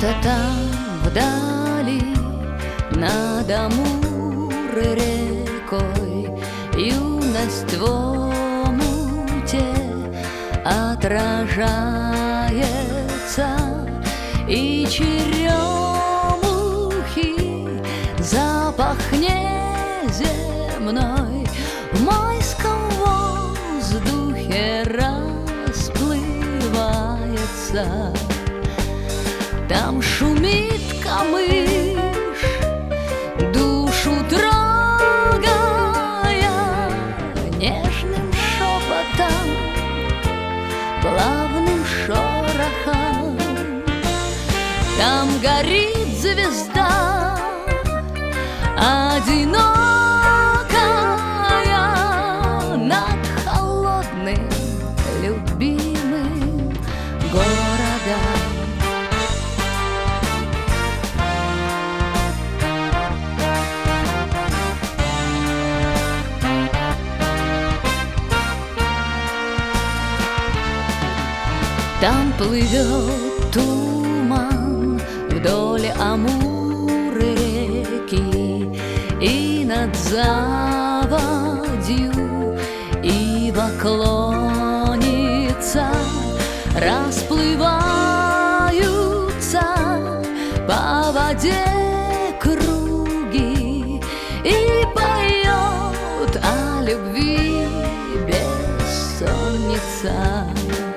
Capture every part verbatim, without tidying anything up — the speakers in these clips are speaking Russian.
Где-то там вдали над Амур-рекой юность в омуте отражается, и черемухи запах неземной в майском воздухе расплывается. Там шумит камыш, душу трогая нежным шепотом, плавным шорохом. Там горит звезда одинокая над холодным любимым городом. Там плывет туман вдоль Амур-реки, и над заводью ива клонится, расплываются по воде круги, и поет о любви бессонница.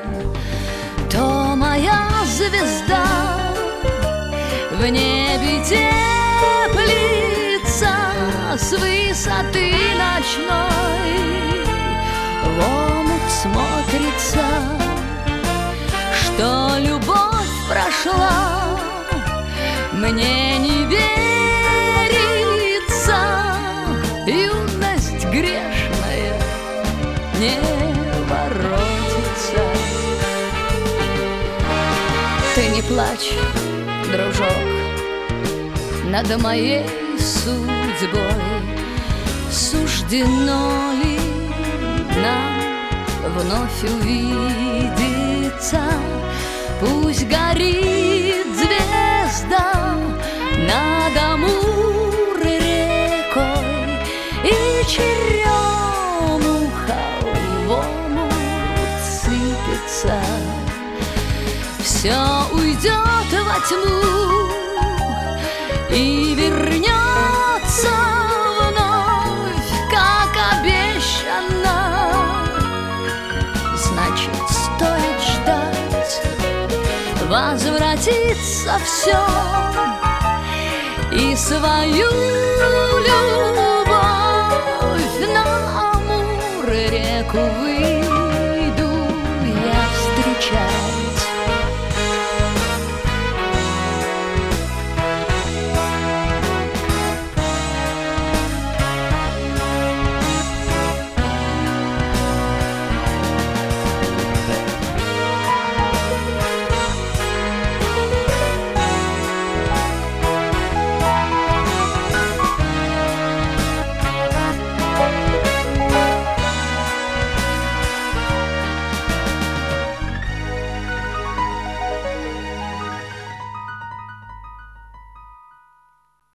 То моя звезда в небе теплится с высоты ночной, в омут смотрится, что любовь прошла, мне не верится, юность грешная не воротится. Ты не плачь, дружок, над моей судьбой. Суждено ли нам вновь увидеться? Пусть горит звезда над Амур-рекой, и черемуха в омут сыпется. Все уйдет во тьму и вернется вновь, как обещано. Значит, стоит ждать, возвратится все, и свою любовь